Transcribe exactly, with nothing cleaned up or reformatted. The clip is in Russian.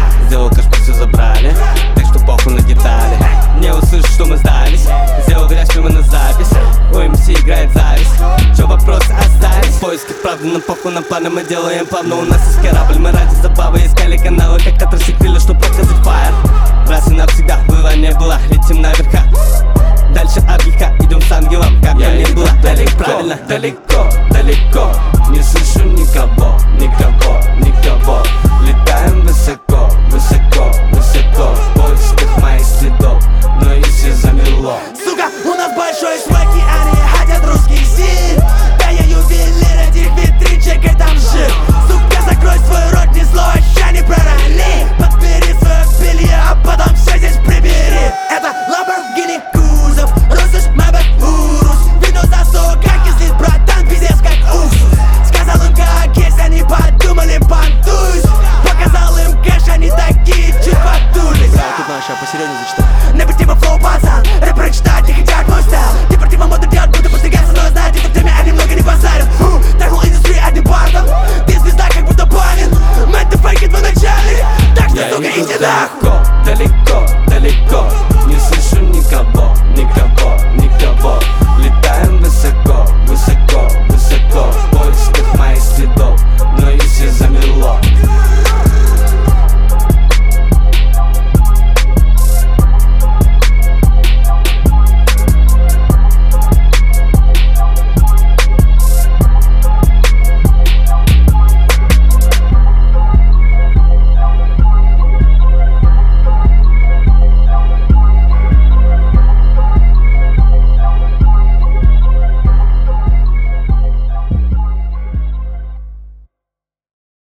Сделал кэш, все забрали, так что похуй на детали. Не услышишь, что мы сдались. Сделал грязь прямо на запись. У эм си играет зависть. Чё вопросы остались? Поиски правды, нам похуй на планы. Мы делаем плавно, у нас есть корабль. Мы ради забавы искали каналы, как каторсик крылья, чтоб показать фаер. Раз и навсегда, было не было, летим наверха. Дальше от греха, идем с ангелом, как я не было. Далеко, правильно, далеко, далеко. Не слышу никого, никого, никого. Летаем высоко, высоко, высоко. В поисках моих следов, но если замело. Сука, у нас большой шваки, они хотят русский стиль. Да я ювелир этих витринчик и там жир. Сука, закрой свой рот, ни слова ща не пророли. Подбери свое белье, а потом все здесь прибери. Это Lamborghini кузов, Русыш, Мэбэк, Урус. Вино засок, как если братан, пиздец как уксус. Сказал им как есть, они подумали, понтуюсь. Показал им кэш, они такие чуть подулись. Да, тут надо сейчас посерьезнее зачитать. Непротивно флоу, пацан, рэперы читать, не хотят мой стайл. Депортивно моду делать, будто постигаться, но знаете, в время они много не базарят. Трахнул индустрию одним бардом. Ты звезда, как будто банин. Мэтт, ты фейки, твой начальник. Так что, сука, иди нахуй.